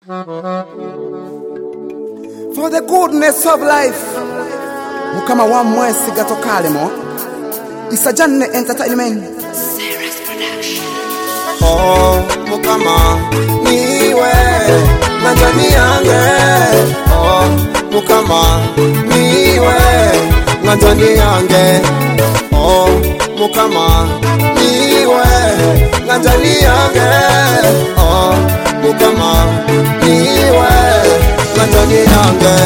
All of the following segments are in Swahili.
For the goodness of life, mukama wa mwesi gatokalemo Isajanne Entertainment. Serious Production. Oh, mukama niwe ngajani yange. Oh, mukama niwe ngajani yange. Oh, mukama niwe ngajani yange. Oh, mukama niwe ngajani yange.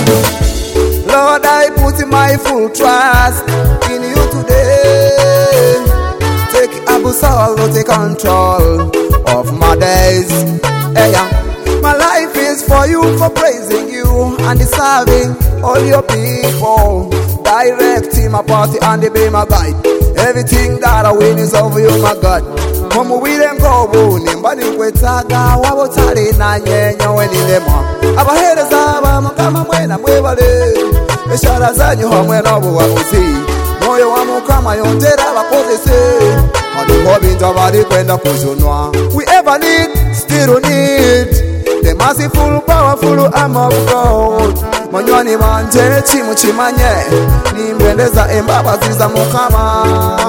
Lord, I put my full trust in you today. Take absolute take control of my days. Hey, yeah. My life is for you, for praising you and serving all your people. Directing my party and be my guide. Everything that I win is of you, my God. Come with and go, nimbani kwetaga wabotale na nyenyo wenilema. Abahereza abamukama mwena mwebale. Eshara zanyu hamwe nabo wabuzi. Moyo wa mukama yondera bakozese. Adiho bintu bali kwenda kuzunwa. We ever need, still need the merciful, powerful arm of God. Manywani manje chimuchimanye. Nimbendeza embabazi za mukama.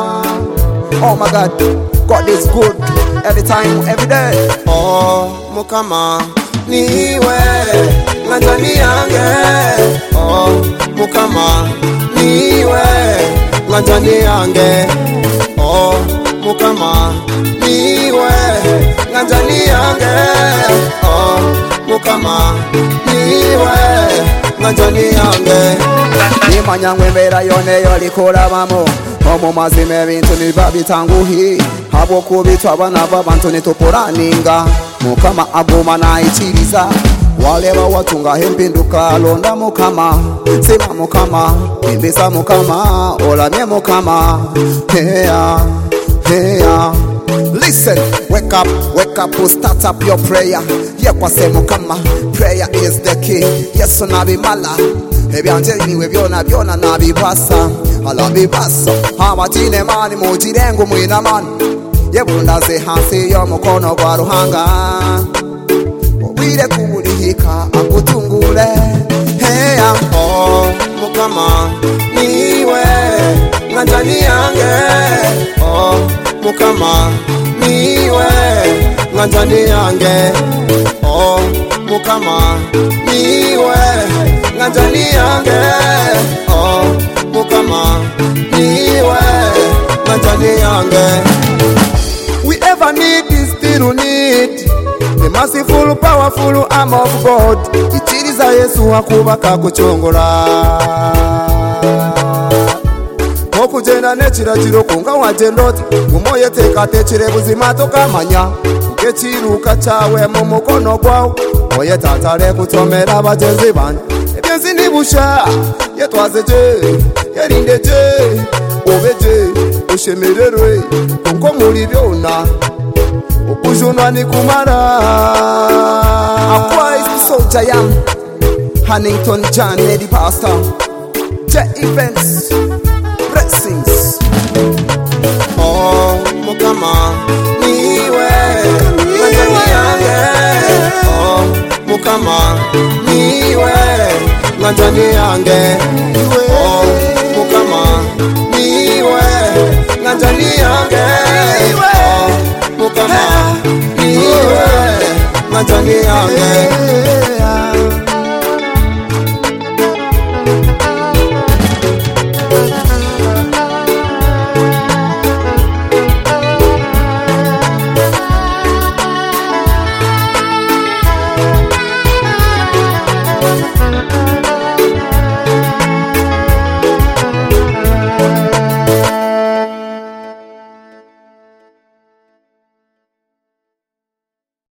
Oh my God, God is good every time, every day. Oh, mukama niwe ngajani yange. Oh, mukama niwe ngajani yange. Oh, mukama niwe ngajani yange. Oh, mukama niwe ngajani yange. Nimanyangwe mbera yone yolikora mamo. Omu mazime ebintu nibabitanguhi. Habo kubitwa abana b'abantu nitupuraninga. Mukama aguma nayikiriza. Waleba watunga hempinduka londa mukama. Sima mukama, imbisa mukama, olamye mukama. Heya, heya. Listen, wake up, start up your prayer. Yekwase mukama, prayer is the key. Yesu nabimala. Ebyanje niwe byona nabibasa. Alabibasa, abatine mani mujirengu mwina mani. Yebundaze hansi yo mukono gwa ruhanga. Obwire kubulihika akutungule. Heya. Oh, mukama niwe ngajani yange. Oh, mukama niwe ngajani yange. Oh, mukama niwe ngajani yange. Oh, mukama niwe ngajani yange. We ever need this, still need the merciful, powerful arm of God. Ichiriza Yesu akubaka kuchongola. Okujenda nechiragiro kunga wajendoti. Umoye teka techire buzima tokamanya. Ukechiruka chawe mu mukono gwawo. Oye tatale kutomera bagenzi banje. Ebyenzi nibusha yetwazeje yerindeje obeje ushemererwe kuko muri byona ukujunwa ni kumara. Akwa is the soldier yam Huntington John Lady Pastor J Events Blessings. Oh, mukama niwe ngajani yange. Oh, mukama niwe ngajani yange. Oh, mukama niwe ngajani yange. Oh, mukama niwe ngajani yange.